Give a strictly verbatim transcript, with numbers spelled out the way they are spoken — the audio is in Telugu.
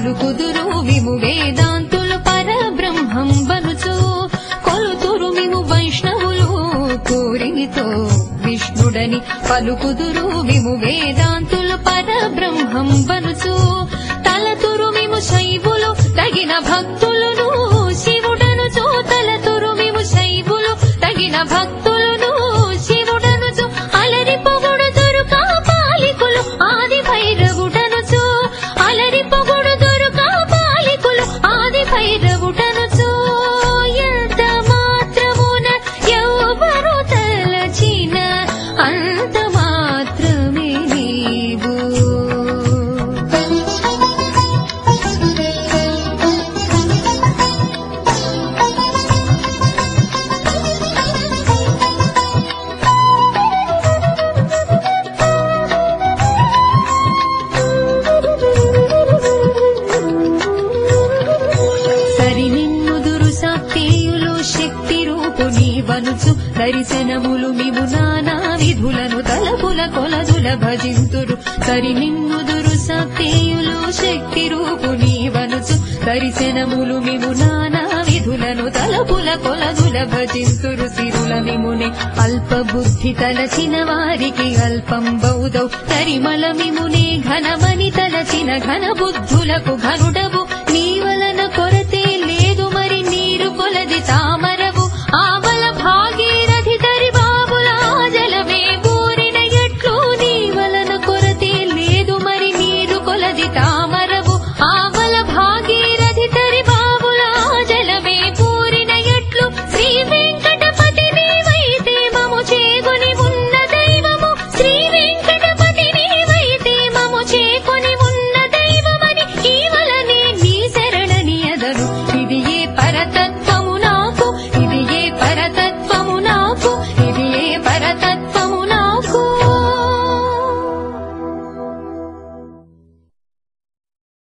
పలుకుదురు విము వేదాంతులు పరబ్రహ్మం బనుచు కొలుతురు మిము వైష్ణవులు కోరినితో విష్ణుడని పలుకుదురు విము వేదాంతులు పరబ్రహ్మం బనుచు తలతురు మిము శైవులు తగిన భక్తులను శివుడనుచు తలతురు మిము శైవులు తగిన భక్తులను శివుడనుచు అలరి పొగుడుదురు కాపాలికులు ఆది భైరవుడనుచు అలరి పొగుడుదురు కాపాలికులు ఆది భైరవుడనుచు ఎంత మాత్రమున ఎవ్వరు తలచిన అంత మాత్రమే నీవు వనుచు దర్శనములు మిము నానా విధులను తలపుల కొలదుల భజింతురు సరి నిన్నుదురు సత్యేయులు శక్తి రూపుని వనుచు దర్శనములు మిము నానా విధులను తలపుల కొలదుల భజింతురు సిరుల మిముని అల్ప బుద్ధి తలచిన వారికి అల్పం బౌదౌ తరిమల మిమునే ఘనమని తలచిన ఘన బుద్ధులకు ఘనుడవు నీ వలన కొరతే లేదు మరి నీరు కొలది తామరవు ఆవల భాగీరథి తరి బాబుల జలమే బూరిన ఎట్లు నీ వలన కొరతే లేదు మరి నీరు కొలది తామరవు ఆవల భాగీరథి తరి బాబుల జలమే బూరిన ఎట్లు శ్రీ వెంకటపతి నీవైతే మము చేకొని ఉన్న దైవము శ్రీ వెంకటపతి నీవైతే మము చేకొని ఉన్న దైవమని ఈ వలనే నీ శరణని ఎదరు ఇది ఏ పరతత్వ